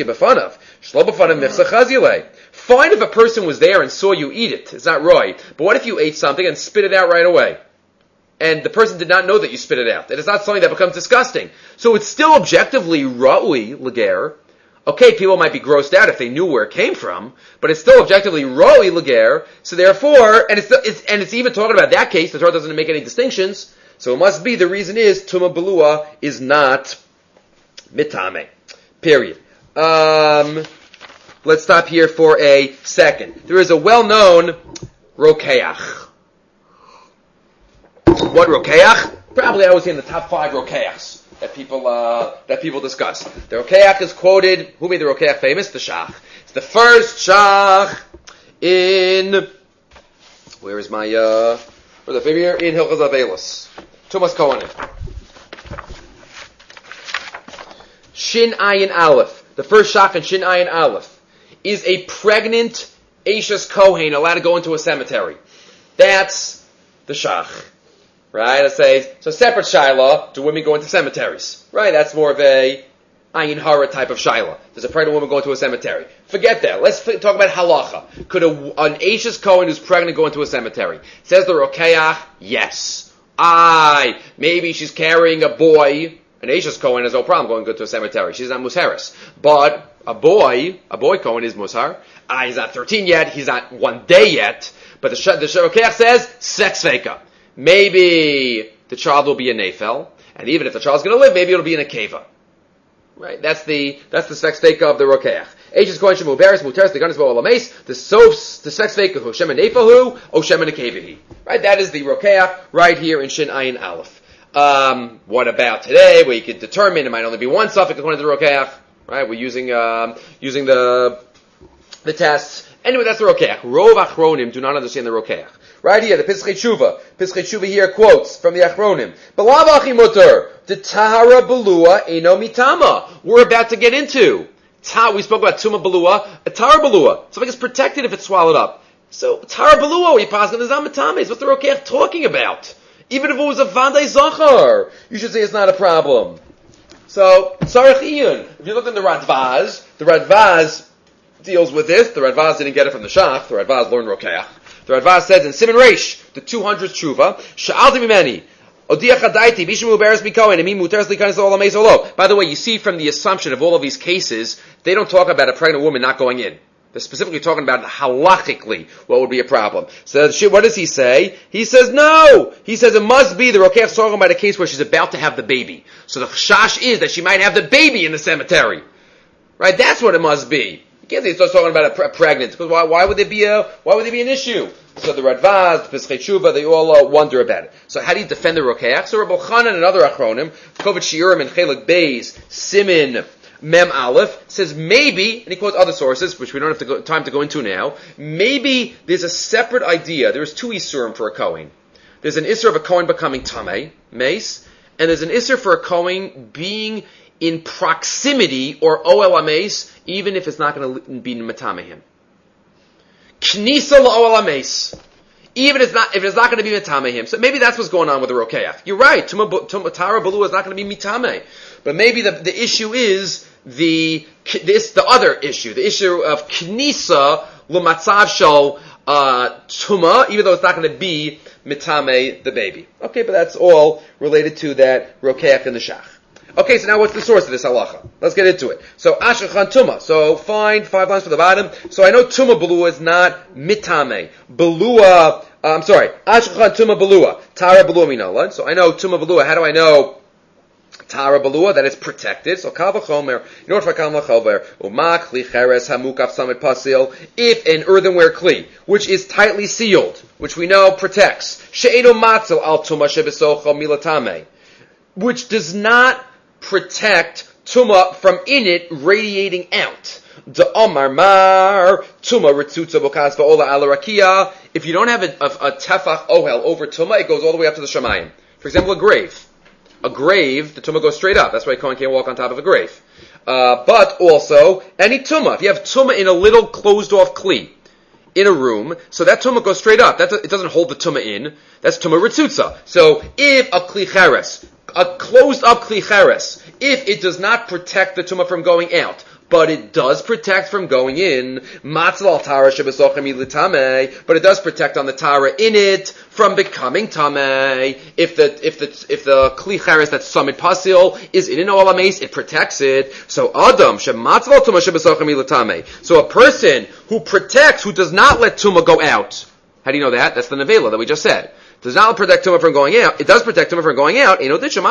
if a person was there and saw you eat it, it's not roy. But what if you ate something and spit it out right away? And the person did not know that you spit it out. It is not something that becomes disgusting. So it's still objectively ra'ui, leger. Okay, people might be grossed out if they knew where it came from, but it's still objectively ra'ui, leger. So therefore, and it's even talking about that case, the Torah doesn't make any distinctions. So it must be, the reason is, Tuma Belua is not mitame. Period. Let's stop here for a second. There is a well-known rokeach. What rokeach? Probably I would say in the top 5 rokeachs that people discuss. The rokeach is quoted. Who made the rokeach famous? The shach. It's the first shach in. Where is my? Where's the figure? In Hilchos Avelos. Tumas Kohanim. Shin Ayin Aleph. The first shach in Shin Ayin Aleph is a pregnant Eishes Kohen allowed to go into a cemetery. That's the shach. Right? I say, so separate shaila, do women go into cemeteries? Right? That's more of a Ayin Hara type of shaila. Does a pregnant woman go into a cemetery? Forget that. Let's talk about halacha. Could an Eishes Kohen who's pregnant go into a cemetery? Says the Rokeach, yes. Maybe she's carrying a boy. An Eishes Kohen has no problem going to a cemetery. She's not Musharis. But a boy Kohen is Mushar. He's not 13 yet. He's not 1 day yet. But the Rokeach says, sex feka. Maybe the child will be a nefel, and even if the child's going to live, maybe it'll be in a keva. Right? That's the sex feka of the rokeach. Eishes Kohen shemu beres muteres the ganis bo'olameis the sex feka hu shem nefelhu o shem nekevehi. Right? That is the rokeach right here in Shin Ayin Aleph. What about today, where you could determine it might only be one suffix according to the rokeach? Right? We're using the tests. Anyway, that's the rokeach. Rov achronim do not understand the rokeach. Right here, the Pischei Tshuva here quotes from the Achronim. B'lav achi muter, the tahara belua eno mitama. We're about to get into. We spoke about tuma belua, a tahara belua. Something is protected if it's swallowed up. So, tahara belua, we pass on the zamatames. What's the Rokeach talking about? Even if it was a Vandai Zachar, you should say it's not a problem. So, Tzarech Iyun. If you look in the Radvaz deals with this. The Radvaz didn't get it from the Shach. The Radvaz learned Rokeach. The Radvaz says in Siman Reish, the 200th Tshuva, Sha'alti mimeni, Odiach hadaiti, Bishamu beres mikohen, Emi muteres likanis olamei solo. By the way, you see from the assumption of all of these cases, they don't talk about a pregnant woman not going in. They're specifically talking about halachically what would be a problem. So what does he say? He says no. He says it must be the Rokeach talking about a case where she's about to have the baby. So the chash is that she might have the baby in the cemetery. Right? That's what it must be. You can't say he starts talking about a pregnant, because why would there be an issue? So the Radvaz, the Pischei Tshuva, they all wonder about it. So how do you defend the Rokeach? So Rabbi Chanan and other Achronim, Kovet Shiurim and Chelik Beis, Simin, Mem Aleph, says maybe, and he quotes other sources, which we don't have time to go into now, maybe there's a separate idea. There's 2 Isurim for a Kohen. There's an Isur of a Kohen becoming Tameh, Mace, and there's an Isur for a Kohen being in proximity, or Oel HaMace, even if it's not going to be Matame him. Knisa Oel HaMace. Even if it's not going to be Matame him. So maybe that's what's going on with the Rokeach. You're right, Tara Balua is not going to be Mitame. But maybe the issue is the other issue, the issue of Knisa L'Matzav Shal Tuma, even though it's not going to be Mitame the baby. Okay, but that's all related to that Rokeach and the Shach. Okay, so now what's the source of this halacha? Let's get into it. So, Ashachan Tuma. So, find 5 lines for the bottom. So, I know Tuma Belua is not mitame. Belua, Ashachan Tuma Belua. Tara Belua Minolan. So, I know Tuma Belua. How do I know Tara Belua? That it's protected. So, Kal V'chomer. In order for Kal V'chomer, Umak, Kli Cheres, Hamukaf Samit Pasil. If an earthenware Kli, which is tightly sealed, which we know protects, She'edo Matzel Al Tuma Shebesocho Milatame, which does not protect tuma from in it radiating out. The Omar Mar tuma ritzutza bokas va'ola ala rakia. If you don't have a tefach ohel over tuma, it goes all the way up to the shamayim. For example, a grave. A grave, the tuma goes straight up. That's why Kohen can't walk on top of a grave. But also any tuma. If you have tuma in a little closed off kli in a room, so that tuma goes straight up. It doesn't hold the tuma in. That's tuma ritzutza. So if a kli cheres, a closed up kli cheres, if it does not protect the tumah from going out, but it does protect from going in, matzal al tara shebesochem ilitame, but it does protect on the tara in it from becoming tameh. If the kli cheres that's summit pasil is in an olames, it protects it. So adam shematzal al tumah shebesochem ilitame. So a person who protects, who does not let tumah go out. How do you know that? That's the nevela that we just said. Does not protect tumah from going out. It does protect tumah from going out.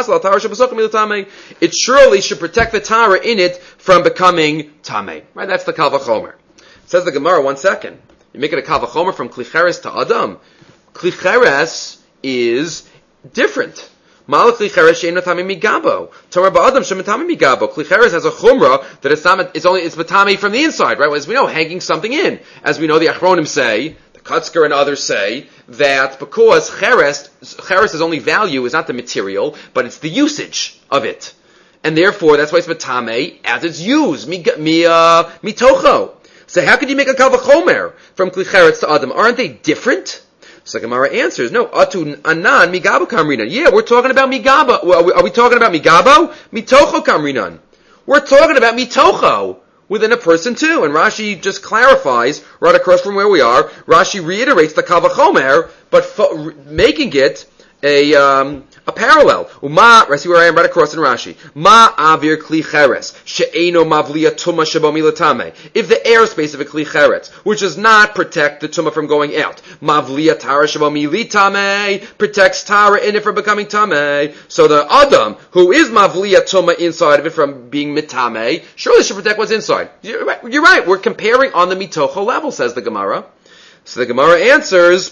It surely should protect the tara in it from becoming tameh. Right? That's the kal v'chomer. Says the Gemara. 1 second. You make it a kal v'chomer from kli cheres to adam. Kli cheres is different. Mal kli cheres she'eino tameh migabo. Tomar ba'adam she'metameh migabo. Kli cheres has a chumrah that it's metameh from the inside. Right? As we know, hanging something in. As we know, the Achronim say, Kutzker and others say that because cheres' only value is not the material, but it's the usage of it. And therefore, that's why it's metame as it's used, mitocho. So how could you make a kal v'chomer from kli cheres to adam? Aren't they different? So Gemara answers, no, atu anan migabo kamrinan. Yeah, we're talking about migabo. Are we talking about migabo? Mitocho kamrinan. We're talking about mitocho. Within a person too. And Rashi just clarifies, right across from where we are, Rashi reiterates the kal v'chomer, but making it a parallel. I see where I am right across in Rashi. Ma avir kli cheres, she'eino mavliya tuma shebo milatame. If the airspace of a kli cheres, which does not protect the tuma from going out, mavliya tara shebo militame, protects tara in it from becoming tame. So the adam, who is mavliya tuma inside of it from being mitame, surely should protect what's inside. You're right. We're comparing on the mitocho level, says the Gemara. So the Gemara answers,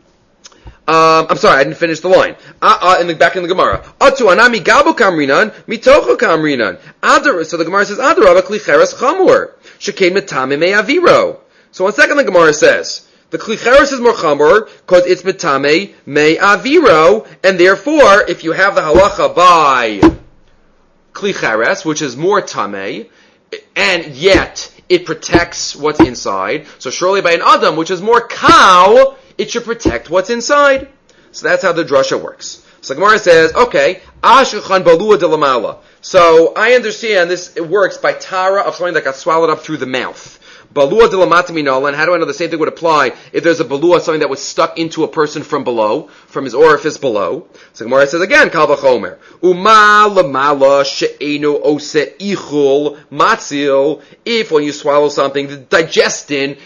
I'm sorry, I didn't finish the line. Back in the Gemara. Atu anami gabo kamrinan, mitocho kamrinan. So the Gemara says, Adarabba kli cheres chamur, shekein metame me aviro. So 1 second the Gemara says, the kli cheres is more chamur, because it's metame me aviro, and therefore, if you have the halacha by kli cheres, which is more tameh, and yet it protects what's inside, so surely by an adam, which is more cow, it should protect what's inside. So that's how the drasha works. So Gemara says, okay, Ashachan balua de lamala. So I understand this, it works by tara of something that got swallowed up through the mouth. Balua de lamata minala, and how do I know the same thing would apply if there's a balua, something that was stuck into a person from below, from his orifice below? So Gemara says again, kal v'chomer. Uma lamala she'enu ose ichul matzil. If when you swallow something, the digestion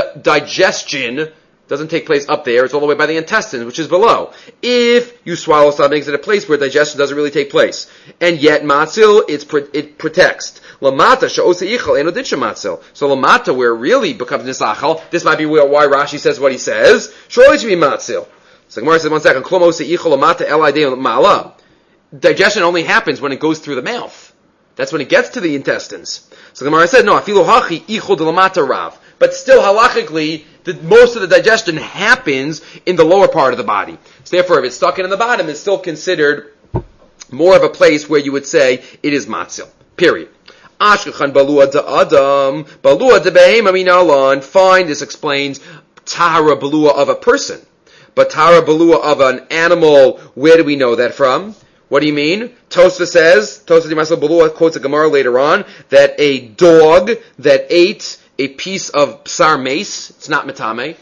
doesn't take place up there, it's all the way by the intestines, which is below. If you swallow something, it's at a place where digestion doesn't really take place. And yet, matzil, it protects. Lamata, she'ose ichal, eno ditcha matzil. So lamata, where it really becomes nisachal, this might be why Rashi says what he says, surely it should be matzil. So Gemara says, 1 second, klom ose ichal, lamata, elai mala. Digestion only happens when it goes through the mouth. That's when it gets to the intestines. So Gemara said, no, afilu hachi ichal de lamata rav. But still, halachically, most of the digestion happens in the lower part of the body. So therefore, if it's stuck in the bottom, it's still considered more of a place where you would say it is matzil. Period. Ashkechan balua de adam, balua de behema minalan. Fine, this explains tahara balua of a person. But tahara balua of an animal, where do we know that from? What do you mean? Tosfos says, Tosfos Dimasel Balua quotes a Gemara later on, that a dog that ate a piece of psar mace, it's not metame.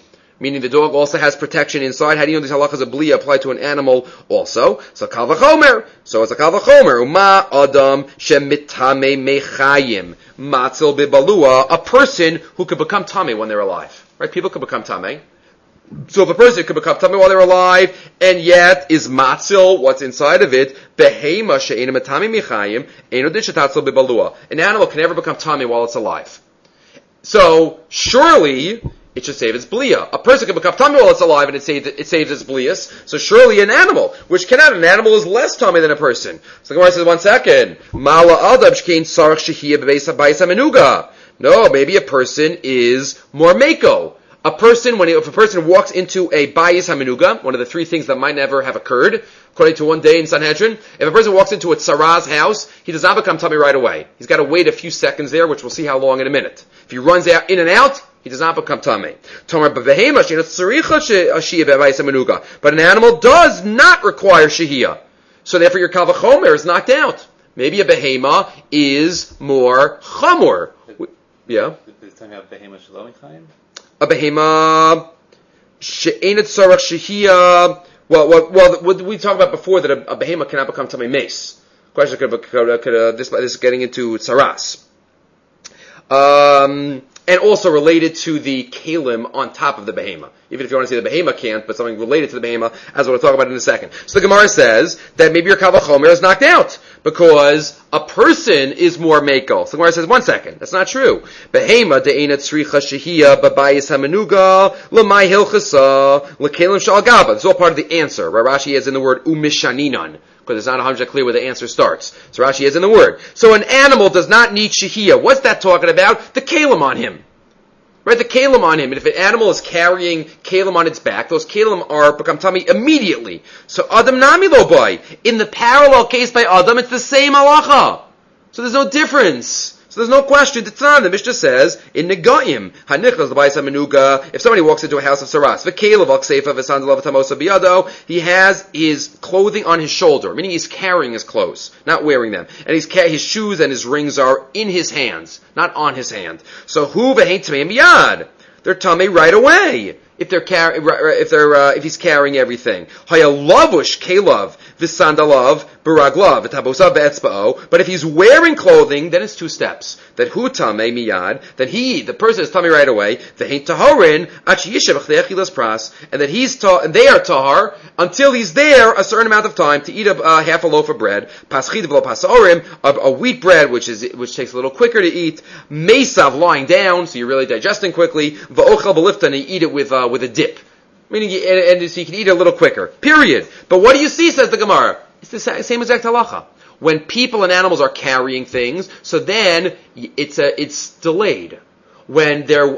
meaning the dog also has protection inside. How do you know these halachas of bliya apply to an animal also? So kal v'chomer. So it's a kal v'chomer. Uma adam shemitame mechayim matzil bibalua. A person who could become tamei when they're alive. Right? People could become tamei. So if a person could become tamei while they're alive, and yet is matzil what's inside of it, behema she'ena mitame mechayim eno din shetatzil bibalua. An animal can never become tamei while it's alive. So surely it should save its bliya. A person can become tamei while it's alive, and it saves its bliyas. So surely an animal, which cannot, an animal is less tamei than a person. So the Gemara says, 1 second. Mala adam shkein sarach shehiyah bebeisa baisa menuga. No, maybe a person is more mako. A person, if a person walks into a bayis hamenuga, one of the 3 things that might never have occurred, according to one day in Sanhedrin, if a person walks into a tzara's house, he does not become tamei right away. He's got to wait a few seconds there, which we'll see how long in a minute. If he runs out, in and out, he does not become tamei. But an animal does not require shehiyah. So therefore your kal v'chomer is knocked out. Maybe a behema is more chamor. Yeah? Is it talking about behema shalom mechayim? A behema she'enet sarach shehiyah. Well, what we talked about before, that a behema cannot become tamei mace. Question this is getting into tsaras. And also related to the kalim on top of the behema. Even if you want to say the behema can't, but something related to the behema, as we'll talk about in a second. So the Gemara says that maybe your kal v'chomer is knocked out because a person is more mako. So the Gemara says, 1 second, that's not true. Behema de'ena tzricha shehiyah babayis hamenuga l'may hilchasa l'kelim shal gaba. This is all part of the answer. Rashi is in the word umishaninan, because it's not 100% clear where the answer starts. So Rashi is in the word. So an animal does not need shehiyah. What's that talking about? The kalim on him. Right, the kalim on him. And if an animal is carrying kalim on its back, those kalim become tamei immediately. So Adam nami lo boy. In the parallel case by Adam, it's the same halacha. So there's no difference. So there's no question. The Mishnah says, in Negaim, Hanichlas l'bayis hamenuga, if somebody walks into a house of saras, v'kelev al-kseifa v'sandalav tamosa biyado, he has his clothing on his shoulder, meaning he's carrying his clothes, not wearing them. And his shoes and his rings are in his hands, not on his hand. So hu v'hein tamei miyad. They're tamei right away. If he's carrying everything. Hayalavush kelav v'sandalav baraglav v'tabosav v'etzba'o. But if he's wearing clothing, then it's 2 steps. That hu tamei miyad, that the person is tamei right away. V'hein tahorin achi yishav achdeich chilas pras, and that and they are tahar until he's there a certain amount of time to eat half a loaf of bread. Paschid v'lo pasorim, a wheat bread, which takes a little quicker to eat. Mesav, lying down, so you're really digesting quickly. V'ochel b'lifta, and you eat it with a dip. Meaning, and so you can eat it a little quicker. Period. But what do you see, says the Gemara? It's the same exact halacha. When people and animals are carrying things, so then it's delayed. Then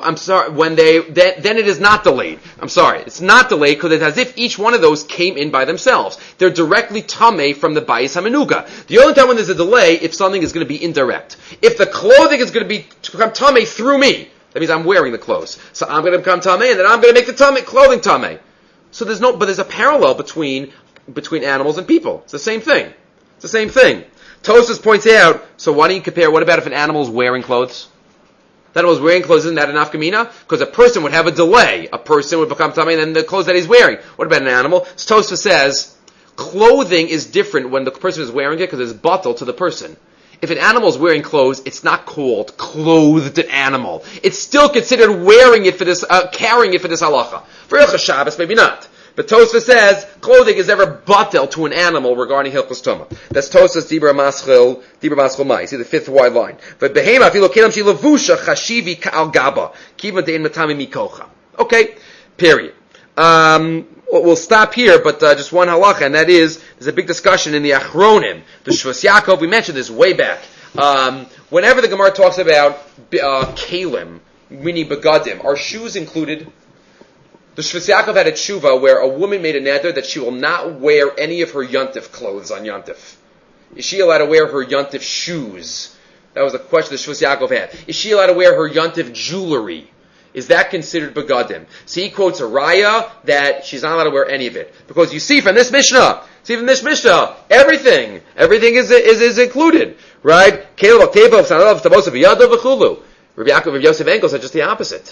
it is not delayed. I'm sorry, it's not delayed because it's as if each one of those came in by themselves. They're directly tamei from the bayis hamenuga. The only time when there's a delay, if something is going to be indirect. If the clothing is going to become tamei through me, that means I'm wearing the clothes. So I'm going to become tamei, and then I'm going to make the clothing tamei. So there's a parallel between animals and people. It's the same thing. It's the same thing. Tosfos points out, so why don't you compare, what about if an animal is wearing clothes? That animal is wearing clothes, isn't that enough kamina? Because a person would have a delay. A person would become tamei, and then the clothes that he's wearing. What about an animal? So Tosfos says, clothing is different when the person is wearing it because it's batal to the person. If an animal is wearing clothes, it's not called clothed animal. It's still considered wearing it for this, carrying it for this halacha. For Hilchos Shabbos, maybe not. But Tosfos says clothing is never batel to an animal regarding Hilchos Tumah. That's Tosfos Dibra Maschil Mai. See the 5th wide line. But behema filo kelam shi levusha chashivi ka'al gaba kivan dein matami mikocha. Okay. Period. We'll stop here, but just one halacha, and that is, there's a big discussion in the Achronim. The Shvus Yaakov, we mentioned this way back. Whenever the Gemara talks about kalim, meaning begadim, are shoes included? The Shvus Yaakov had a tshuva where a woman made a neder that she will not wear any of her yontif clothes on yontif. Is she allowed to wear her yontif shoes? That was the question the Shvus Yaakov had. Is she allowed to wear her yontif jewelry? Is that considered begadim? So he quotes a raya that she's not allowed to wear any of it. Because you see from this Mishnah, everything is included. Right? Rabbi Yaakov Yosef Engel said just the opposite.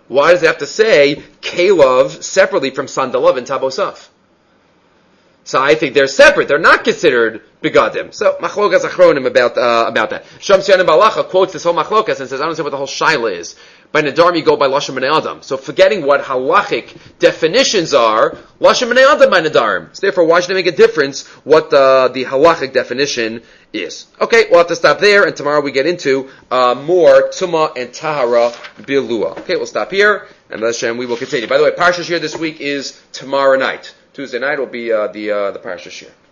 Why does it have to say Kalov separately from Sandalov and Tabosaf? So I think they're separate. They're not considered begadim. So machlokas achronim about that. Shamsian and Balacha quotes this whole machlokas and says, I don't understand what the whole shaila is. By Nadarim you go by Lashon B'nei Adam. So forgetting what halachic definitions are, Lashon B'nei Adam by Nadarim. So therefore, why should it make a difference what the halachic definition is? Okay, we'll have to stop there, and tomorrow we get into more Tumah and Tahara Bilua. Okay, we'll stop here, and Hashem, we will continue. By the way, Parsha Shir this week is tomorrow night. Tuesday night will be the Parsha Shir.